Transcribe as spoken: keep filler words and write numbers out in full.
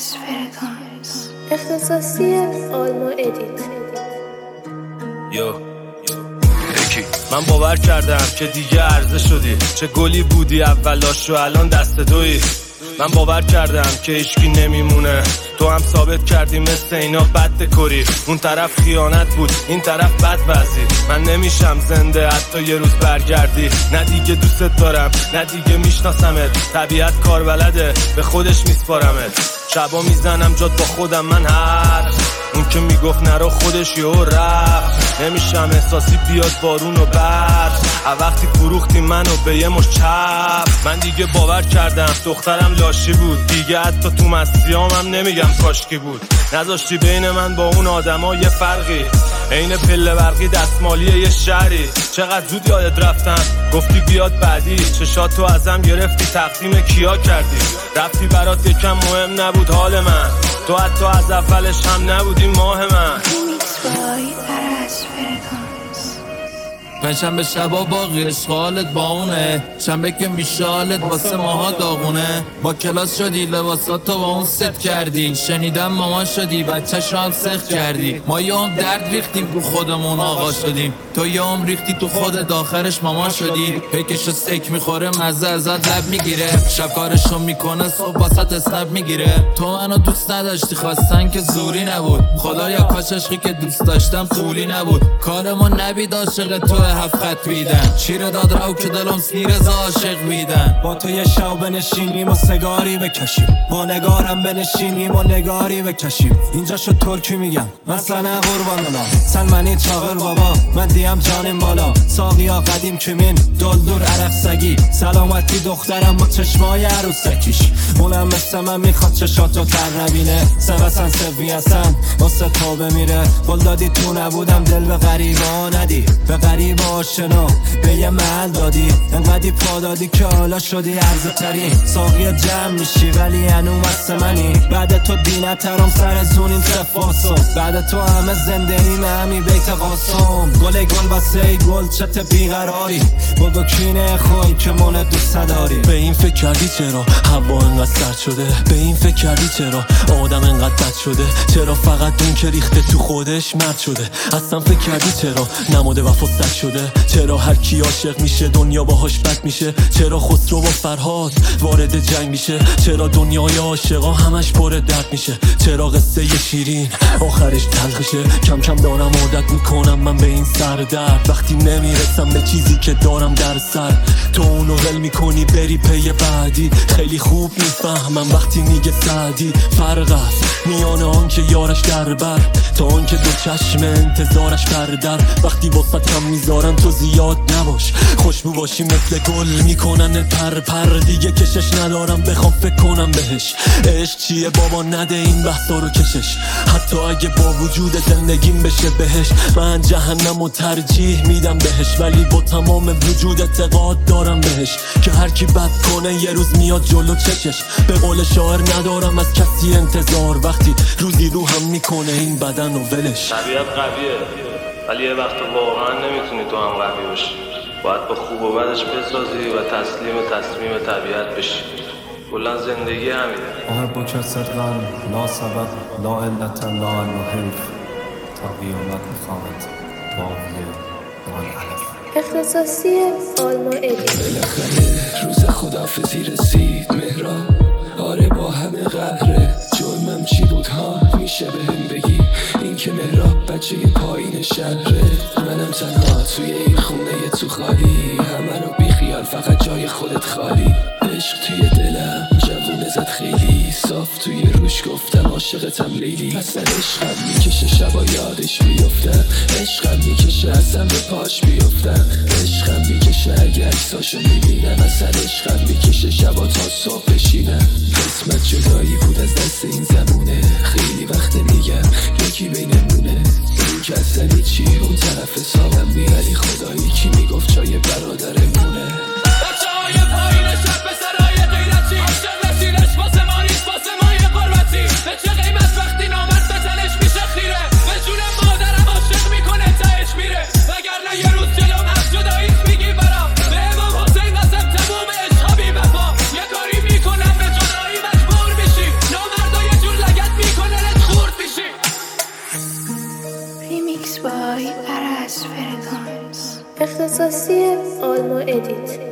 اختصاصی آلما ادیت. یو من باور کردم که دیگه عرضه شدی، چه گلی بودی اولاش و الان دست تویی. من باور کردم که هیچکی نمیمونه، تو هم ثابت کردی مثل اینا بد دکوری. اون طرف خیانت بود، این طرف بد وضعی. من نمیشم زنده حتی یه روز برگردی. نه دیگه دوستت دارم، نه دیگه میشناسمت. طبیعت کار بلده، به خودش میسپارمت. شبا میزنم جات با خودم من هر اون که میگفت نرو خودش یهو رفت. نمیشم احساسی بیاد بارون و برف. وقتی فروختی منو به یه مش چپ، من دیگه باور کردم دخترم لاشی بود. دیگه حتی تو مسیام هم نمیگم کاشکی بود. نذاشتی بین من با اون آدما یه فرقی، عین پله برقی دستمالی یه شهری. چقدر زود یادت رفتم، گفتی بیاد بعدی. چشاتو ازم گرفتی، تقدیم کیا کردی. رفتی برات یکم مهم نبود حال من، تو حتی از اولش هم نبودی ماه من. پنجشنبه شبا باقی اشغالت با اونه، شنبه که میشالت واسه ماها داغونه. با کلاس شدی لباساتو با اون ست کردی، شنیدم مامان شدی بچه‌ش رو هم سخت کردی. ما یه هم درد ریختیم تو خودمون آقا شدیم، تو یه هم ریختی تو خودت آخرش مامان شدی. پیکشو سک میخوره مزه ازت لب میگیره، شب کارشو میکنه صبح واسط اسنپ میگیره. تو منو دوست نداشتی خواستن که زوری نبود، خدایا کاش عشقی که دوست داشتم پولی نبود. کارمو نبید عاشق تو هفت خط بیدن، شیر داد راو که دلم سیرز عاشق بیدن. با تو یه شب بنشینیم و سگاری بکشیم، با نگارم بنشینیم و نگاری بکشیم. اینجا شد ترکی میگم مثلا قربان الله، سلمانی چاقر بابا من دیم جانیم بالا. ساقیا قدیم کمین دل دور عرق سگی، سلامتی دخترم با چشمای عروسکیش. اونم مثل من میخواد چشاتو تر نبینه، سوسن سوی هستن واسه تو بمیره. قول دادی تو نبودم دل به غریبا ندی، به غریب آشنا به یه محل دادی. انقدی پا دادی که حالا شدی عرضه ترین. ساقی جمع میشی ولی هنو مست منی، بعد تو دینترم سر زونیم سفاسو. بعد تو همه زنده ایم همی بیت قاسم. گل گل بسه گل چت بیقراری، بگو کینه خوی که من دوست داری. به این فکر کردی چرا هوا انقدر سرد شده، به این فکر کردی چرا آدم انقدر بد شده. چرا فقط اون که ریخته تو خودش مرد شده. اصلا فکر کردی چرا نماده وفا سد شده. چرا هر کی عاشق میشه دنیا باهاش بد میشه. چرا خسرو با فرهاد وارد جنگ میشه. چرا دنیای عاشقا همش پر درد میشه. چرا قصه ی شیرین آخرش تلخشه. کم کم دارم عادت میکنم من به این سر درد، وقتی نمیرسم به چیزی که دارم در سر. تو اونو ول میکنی بری پی بعدی. خیلی خوب میفهمم وقتی میگه سعدی. فرق است میان آن که یارش در بر تا آن که دو چشم انتظارش پر در. وقتی واسط کم میذارن تو زیاد نباش، خوشبو باشی مثل گل میکنن پر پر. دیگه کشش ندارم بخوام فکر کنم بهش. عشق چیه بابا نده این بحثا رو کشش. حتی اگه با وجود زندگیم بشه بهش، من جهنم و ترجیح میدم بهش. ولی با تمام وجود اعتقاد دارم بهش که هر کی بد کنه یه روز میاد جلو چشش. به قول شاعر ندارم از کسی انتظار، وقتی روزی رو هم میکنه این بدن و ولش. طبیعت قویه ولی یه وقت واقعا نمیتونی تو هم قوی باشی. باید با خوب و بدش بسازی و تسلیم و تصمیم طبیعت بشی. کلا زندگی همینه. أحبك صدقا لا سبب لا علت لا الحلف، تا قیامت میخوامت باقیه نان علف. اختصاصی آلما ادیت. بالاخره روز خداحافظی رسید مهران، آره با همه قهره. جرمم چی بود ها میشه بهم بگی؟ این که مهراب بچه پایین شهره، منم تنها توی این خونه تو خالی. همه رو بی خیال فقط جای خودت خالی. عشق توی دلم جوونه زد خیلی صاف، توی روش گفتم عاشقتم لیلی. اصلا عشقم میکشه شبا یادش بیفتم، عشقم میکشه اصلا به پاش بیفتم، عشقم میکشه اگه عکساشو میبینم، اصلا عشقم میکشه شبا تا صبح بشینم. قسمت جدایی بود از دست این زمونه، خیلی وقت میگم یکی بینمونه. این که اصلا چی اون طرف سامم میالی خدایی کی میگفت جای برادرمونه. بچه های پایین شب به سرای غیرتی، عاشق نشینش واسه ما نیست واسه ما یه قربتی. به چه قیمت وقتی نامرد به زنش میشه خیره، به جون مادرم عاشق میکنه تهش میره. وگرنه یه روز جلوم از جداییت میگی برام، به امام حسین قسم تموم عشقا بی وفا. یه کاری میکنم به جدایی مجبور میشی، نامردا یه جور اختصاصی آلما ادیت.